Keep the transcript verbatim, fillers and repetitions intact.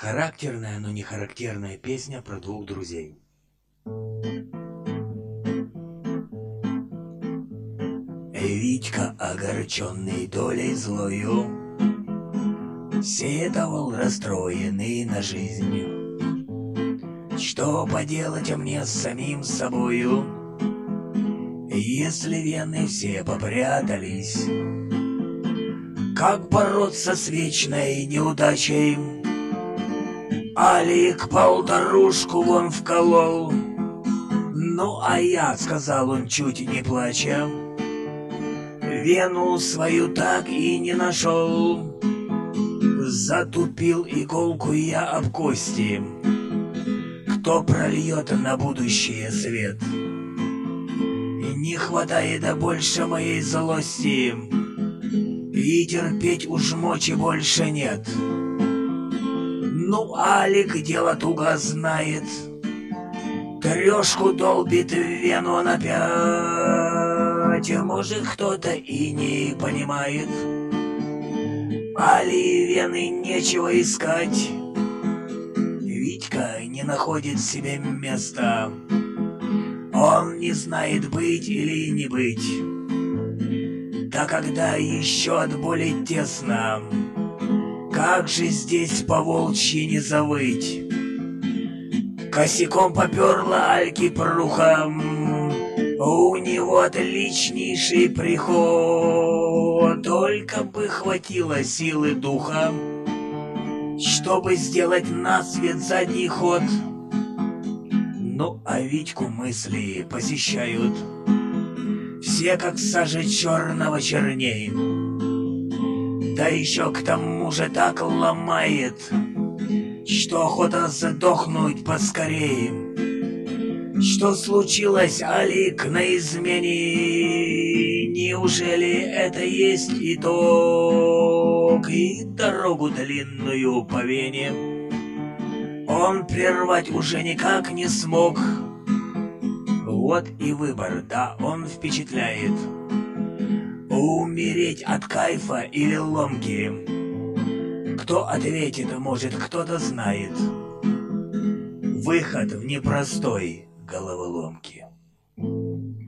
Характерная, но не характерная песня про двух друзей. Витька, огорченный долей злою, сетовал расстроенный на жизнь. Что поделать мне с самим собою, если вены все попрятались? Как бороться с вечной неудачей? Алик полторушку вон вколол. Ну а я, сказал он, чуть не плача, вену свою так и не нашел. Затупил иголку я об кости. Кто прольет на будущее свет? Не хватает больше моей злости, и терпеть уж мочи больше нет. Ну, Алик дело туго знает, трешку долбит в вену он опять. Может, кто-то и не понимает, али вены нечего искать. Витька не находит себе места, он не знает, быть или не быть. Да когда еще от боли тесно, как же здесь по-волчьи не завыть? Косяком поперла Альки пруха, у него отличнейший приход. Только бы хватило силы духа, чтобы сделать на свет задний ход. Ну а Витьку мысли посещают все, как сажа черного черней. Да еще к тому же так ломает, что охота задохнуть поскорее. Что случилось, Алик, на измене? Неужели это есть итог? И дорогу длинную по вене он прервать уже никак не смог. Вот и выбор, да, он впечатляет. Умереть от кайфа или ломки? Кто ответит, может, кто-то знает. Выход в непростой головоломке.